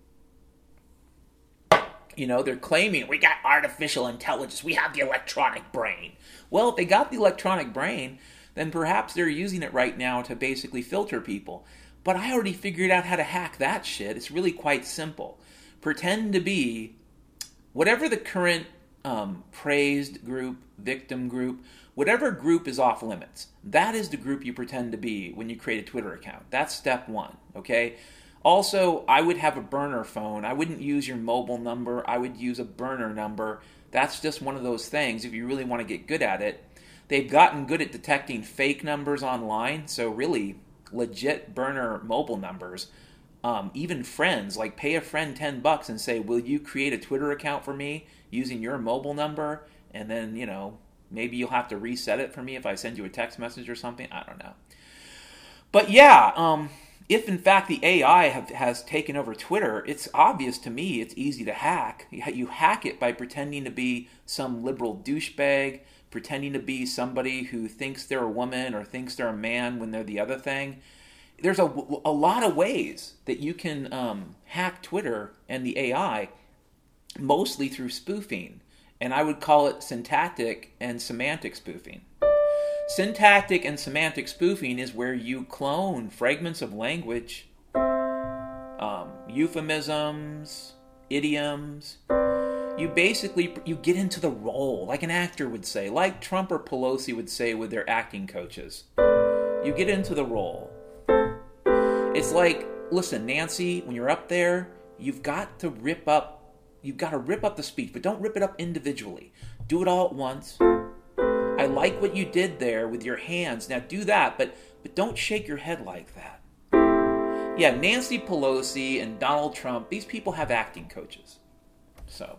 [SPEAKER 1] You know, they're claiming, we got artificial intelligence, we have the electronic brain. Well, if they got the electronic brain, then perhaps they're using it right now to basically filter people. But I already figured out how to hack that shit. It's really quite simple. Pretend to be whatever the current um, praised group, victim group, whatever group is off limits. That is the group you pretend to be when you create a Twitter account. That's step one, okay? Also, I would have a burner phone. I wouldn't use your mobile number. I would use a burner number. That's just one of those things if you really want to get good at it. They've gotten good at detecting fake numbers online, so really legit burner mobile numbers. Um, even friends, like pay a friend ten bucks and say, will you create a Twitter account for me using your mobile number? And then, you know, maybe you'll have to reset it for me if I send you a text message or something. I don't know. But yeah, um... if, in fact, the A I have, has taken over Twitter, it's obvious to me it's easy to hack. You hack it by pretending to be some liberal douchebag, pretending to be somebody who thinks they're a woman or thinks they're a man when they're the other thing. There's a, a lot of ways that you can um, hack Twitter and the A I, mostly through spoofing. And I would call it syntactic and semantic spoofing. Syntactic and semantic spoofing is where you clone fragments of language, um, euphemisms, idioms. You basically, you get into the role, like an actor would say, like Trump or Pelosi would say with their acting coaches. You get into the role. It's like, listen, Nancy, when you're up there, you've got to rip up, you've got to rip up the speech, but don't rip it up individually. Do it all at once. I like what you did there with your hands. Now do that, but but don't shake your head like that. Yeah, Nancy Pelosi and Donald Trump, these people have acting coaches. So.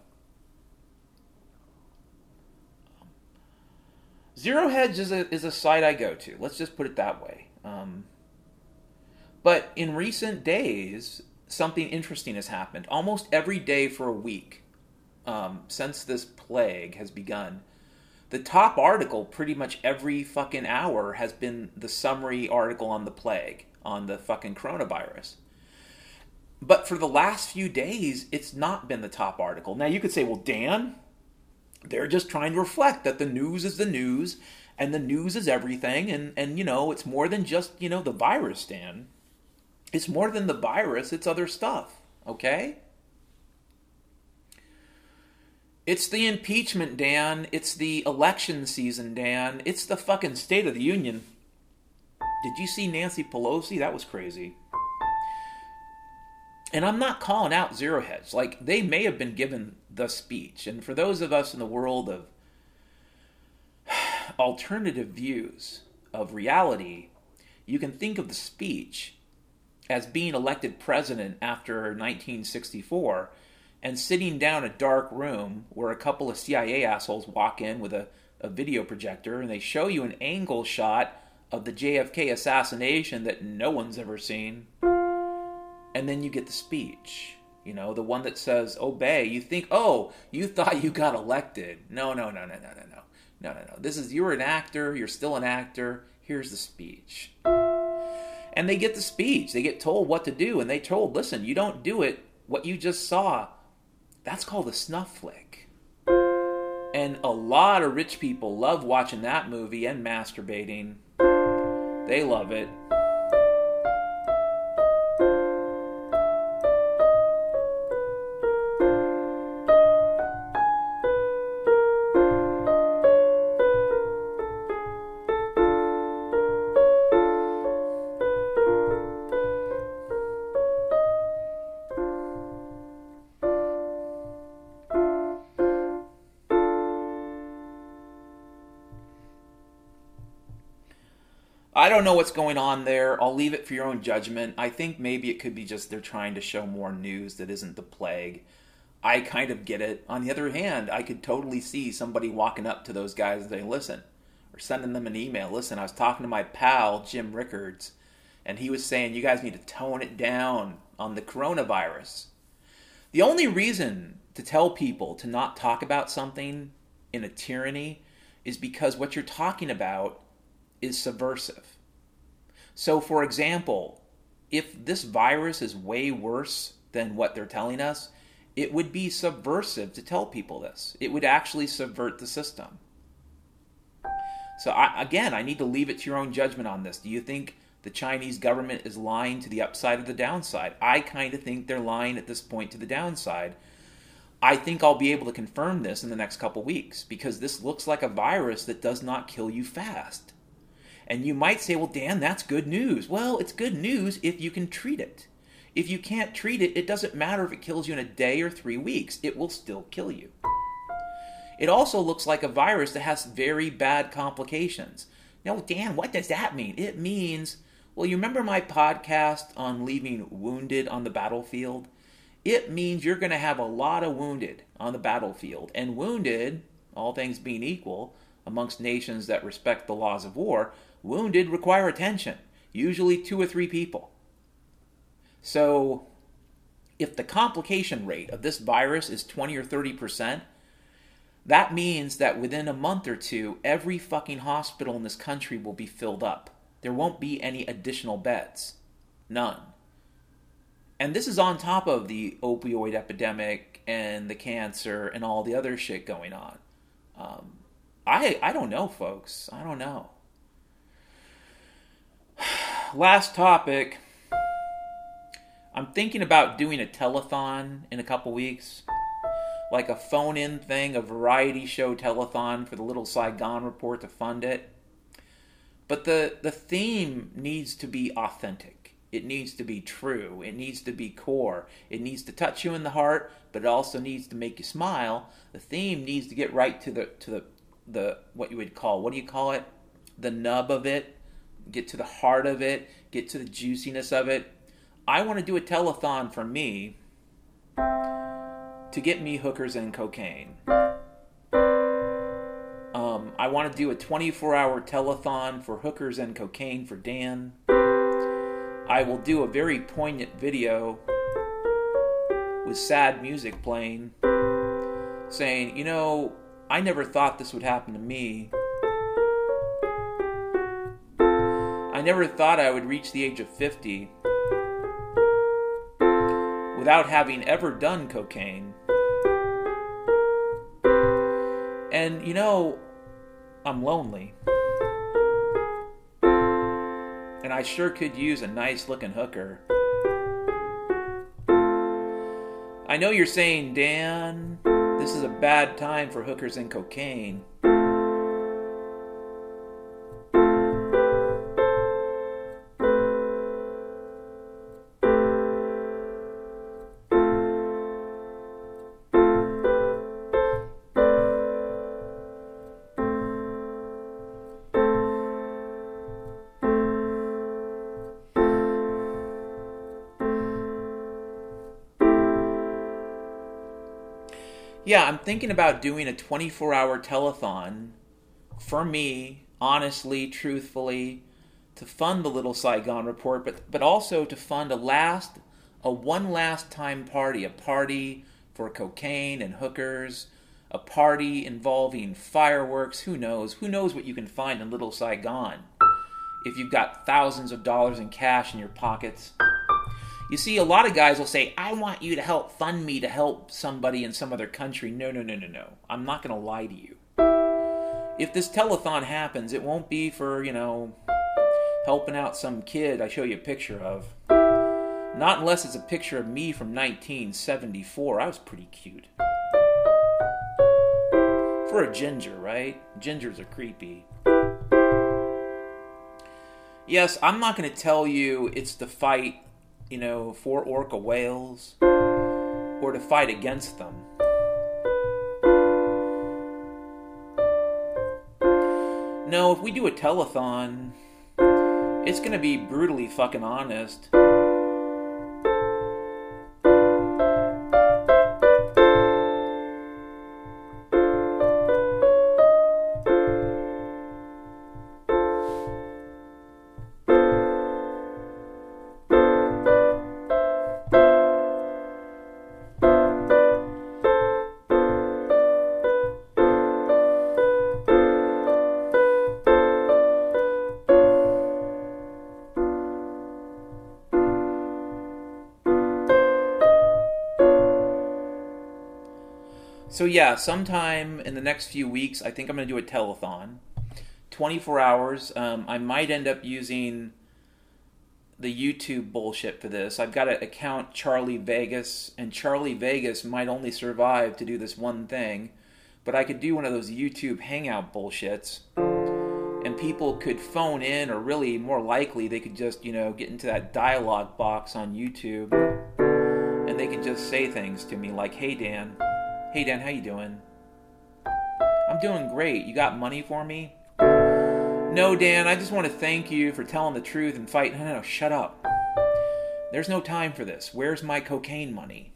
[SPEAKER 1] Zero Hedge is a, is a site I go to. Let's just put it that way. Um, but in recent days, something interesting has happened. Almost every day for a week um, since this plague has begun, the top article pretty much every fucking hour has been the summary article on the plague, on the fucking coronavirus. But for the last few days, it's not been the top article. Now you could say, well, Dan, they're just trying to reflect that the news is the news, and the news is everything, and, and you know, it's more than just, you know, the virus, Dan. It's more than the virus, it's other stuff, okay? It's the impeachment, Dan. It's the election season, Dan. It's the fucking State of the Union. Did you see Nancy Pelosi? That was crazy. And I'm not calling out Zero Hedge. Like, they may have been given the speech. And for those of us in the world of alternative views of reality, you can think of the speech as being elected president after nineteen sixty-four and sitting down a dark room where a couple of C I A assholes walk in with a, a video projector and they show you an angle shot of the J F K assassination that no one's ever seen. And then you get the speech, you know, the one that says, obey. You think, oh, you thought you got elected. No, no, no, no, no, no, no. No, no, no. This is, you're an actor. You're still an actor. Here's the speech. And they get the speech. They get told what to do. And they told, listen, you don't do it. What you just saw, that's called a snuff flick. And a lot of rich people love watching that movie and masturbating. They love it. I don't know what's going on there. I'll leave it for your own judgment. I think maybe it could be just they're trying to show more news that isn't the plague. I kind of get it. On the other hand, I could totally see somebody walking up to those guys and saying, listen, or sending them an email. Listen, I was talking to my pal, Jim Rickards, and he was saying you guys need to tone it down on the coronavirus. The only reason to tell people to not talk about something in a tyranny is because what you're talking about is subversive. So, for example, if this virus is way worse than what they're telling us, it would be subversive to tell people this. It would actually subvert the system. So, I, again, I need to leave it to your own judgment on this. Do you think the Chinese government is lying to the upside or the downside? I kind of think they're lying at this point to the downside. I think I'll be able to confirm this in the next couple weeks because this looks like a virus that does not kill you fast. And you might say, well, Dan, that's good news. Well, it's good news if you can treat it. If you can't treat it, it doesn't matter if it kills you in a day or three weeks. It will still kill you. It also looks like a virus that has very bad complications. Now, Dan, what does that mean? It means, well, you remember my podcast on leaving wounded on the battlefield? It means you're going to have a lot of wounded on the battlefield. And wounded, all things being equal, amongst nations that respect the laws of war, wounded require attention, usually two or three people. So, if the complication rate of this virus is twenty or thirty percent, that means that within a month or two, every fucking hospital in this country will be filled up. There won't be any additional beds. None. And this is on top of the opioid epidemic and the cancer and all the other shit going on. Um, I I don't know, folks. I don't know. Last topic. I'm thinking about doing a telethon in a couple weeks. Like a phone-in thing, a variety show telethon for the Little Saigon Report to fund it. But the, the theme needs to be authentic. It needs to be true. It needs to be core. It needs to touch you in the heart, but it also needs to make you smile. The theme needs to get right to the to the, the what you would call, what do you call it? The nub of it. Get to the heart of it. Get to the juiciness of it. I want to do a telethon for me to get me hookers and cocaine. Um, I want to do a twenty-four hour telethon for hookers and cocaine for Dan. I will do a very poignant video with sad music playing, saying, you know, I never thought this would happen to me. I never thought I would reach the age of fifty without having ever done cocaine. And, you know, I'm lonely. And I sure could use a nice-looking hooker. I know you're saying, Dan, this is a bad time for hookers and cocaine. Yeah, I'm thinking about doing a twenty-four hour telethon for me, honestly, truthfully, to fund the Little Saigon Report, but but also to fund a last, a one last time party, a party for cocaine and hookers, a party involving fireworks. Who knows? Who knows what you can find in Little Saigon if you've got thousands of dollars in cash in your pockets. You see, a lot of guys will say, I want you to help fund me to help somebody in some other country. No, no, no, no, no. I'm not going to lie to you. If this telethon happens, it won't be for, you know, helping out some kid I show you a picture of. Not unless it's a picture of me from nineteen seventy-four. I was pretty cute. For a ginger, right? Gingers are creepy. Yes, I'm not going to tell you it's the fight, you know, for orca whales, or to fight against them. No, if we do a telethon, it's gonna be brutally fucking honest. So yeah, sometime in the next few weeks, I think I'm going to do a telethon. twenty-four hours. Um, I might end up using the YouTube bullshit for this. I've got to account Charlie Vegas, and Charlie Vegas might only survive to do this one thing, but I could do one of those YouTube hangout bullshits, and people could phone in, or really, more likely, they could just, you know, get into that dialogue box on YouTube, and they could just say things to me like, hey Dan, hey Dan, how you doing? I'm doing great. You got money for me? No, Dan, I just want to thank you for telling the truth and fight. No, no, no, shut up. There's no time for this. Where's my cocaine money?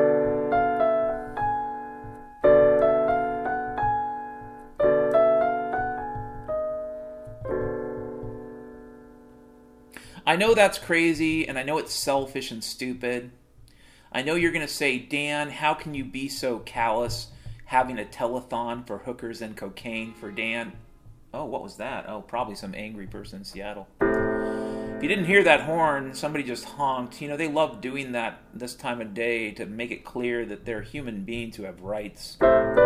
[SPEAKER 1] I know that's crazy, and I know it's selfish and stupid. I know you're going to say, Dan, how can you be so callous having a telethon for hookers and cocaine for Dan? Oh, what was that? Oh, probably some angry person in Seattle. If you didn't hear that horn, somebody just honked. You know, they love doing that this time of day to make it clear that they're human beings who have rights.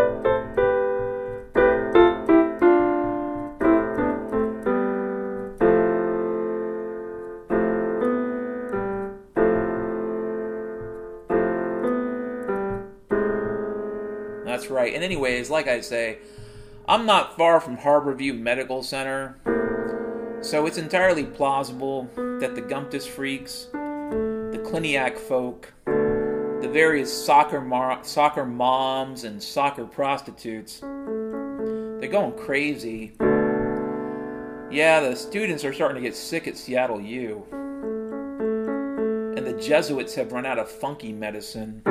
[SPEAKER 1] That's right. And anyways, like I say, I'm not far from Harborview Medical Center, so it's entirely plausible that the Gumptus freaks, the Cliniac folk, the various soccer mar- soccer moms and soccer prostitutes, they're going crazy. Yeah, the students are starting to get sick at Seattle U, and the Jesuits have run out of funky medicine.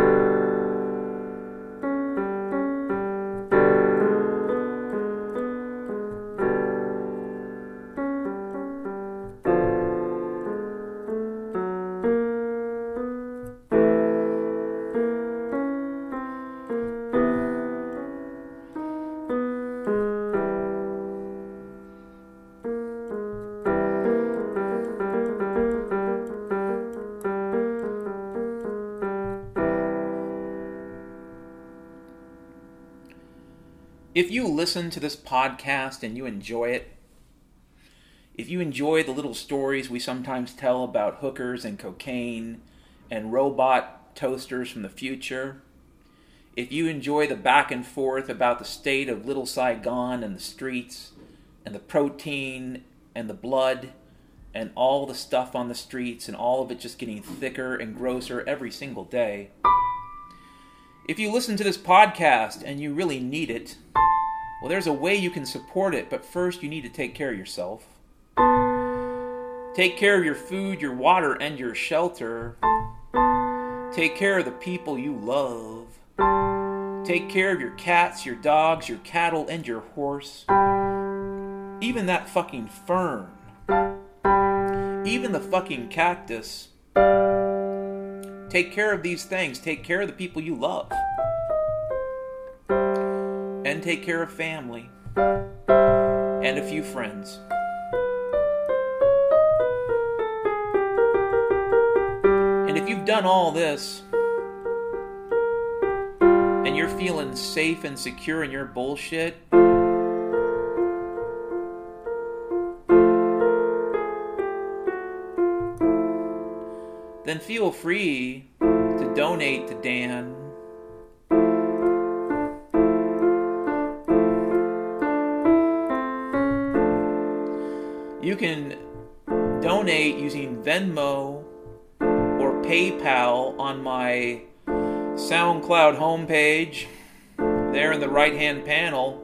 [SPEAKER 1] If you listen to this podcast and you enjoy it, if you enjoy the little stories we sometimes tell about hookers and cocaine and robot toasters from the future, if you enjoy the back and forth about the state of Little Saigon and the streets and the protein and the blood and all the stuff on the streets and all of it just getting thicker and grosser every single day, if you listen to this podcast and you really need it, well, there's a way you can support it, but first you need to take care of yourself. Take care of your food, your water, and your shelter. Take care of the people you love. Take care of your cats, your dogs, your cattle, and your horse. Even that fucking fern. Even the fucking cactus. Take care of these things. Take care of the people you love. And take care of family. And a few friends. And if you've done all this, and you're feeling safe and secure in your bullshit, then feel free to donate to Dan. You can donate using Venmo or PayPal on my SoundCloud homepage, there in the right-hand panel.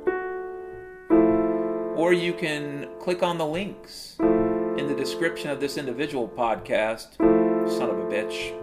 [SPEAKER 1] Or you can click on the links in the description of this individual podcast. Son of a bitch.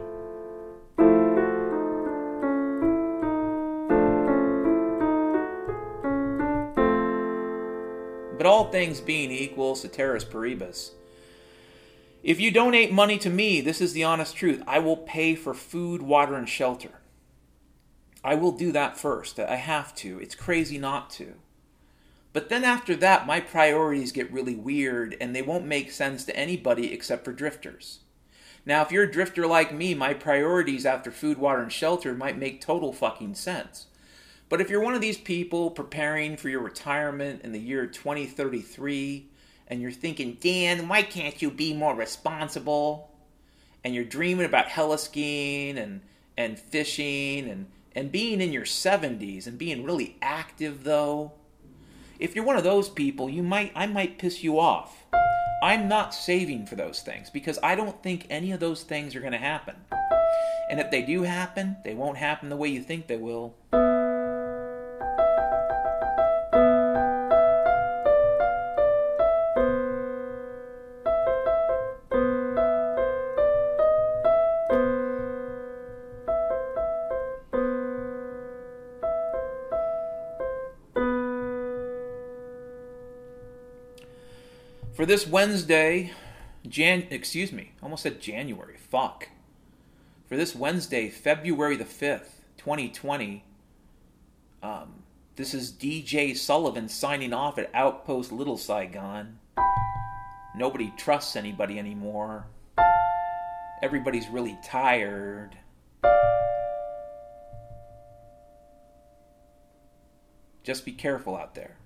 [SPEAKER 1] But all things being equal, ceteris paribus, if you donate money to me, this is the honest truth, I will pay for food, water, and shelter. I will do that first. I have to. It's crazy not to. But then after that, my priorities get really weird, and they won't make sense to anybody except for drifters. Now, if you're a drifter like me, my priorities after food, water, and shelter might make total fucking sense. But if you're one of these people preparing for your retirement in the year twenty thirty-three, and you're thinking, Dan, why can't you be more responsible? And you're dreaming about heli-skiing and, and fishing and, and being in your seventies and being really active, though. If you're one of those people, you might I might piss you off. I'm not saving for those things because I don't think any of those things are going to happen. And if they do happen, they won't happen the way you think they will. For this Wednesday, Jan, excuse me, almost said January, fuck. For this Wednesday, February the fifth, twenty twenty, um, this is D J Sullivan signing off at Outpost Little Saigon. Nobody trusts anybody anymore. Everybody's really tired. Just be careful out there.